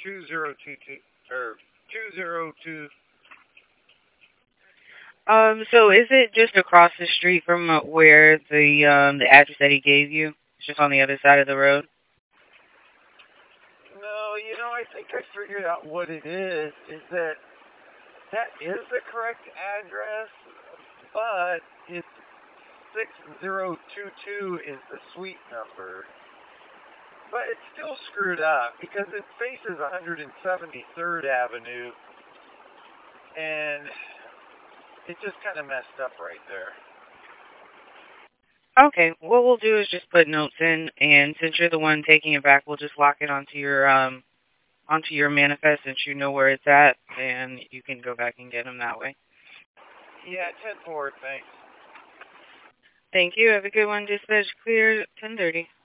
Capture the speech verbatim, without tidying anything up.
two zero two two, or two zero two. Um, so is it just across the street from uh, where the um the address that he gave you? It's just on the other side of the road? No, you know, I think I figured out what it is, is that that is the correct address, but it's six zero two two is the suite number. But it's still screwed up because it faces one hundred seventy-third Avenue, and it just kind of messed up right there. Okay, what we'll do is just put notes in, and since you're the one taking it back, we'll just lock it onto your um onto your manifest since you know where it's at, and you can go back and get them that way. Yeah, ten forward, thanks. Thank you. Have a good one. Dispatch clear ten thirty.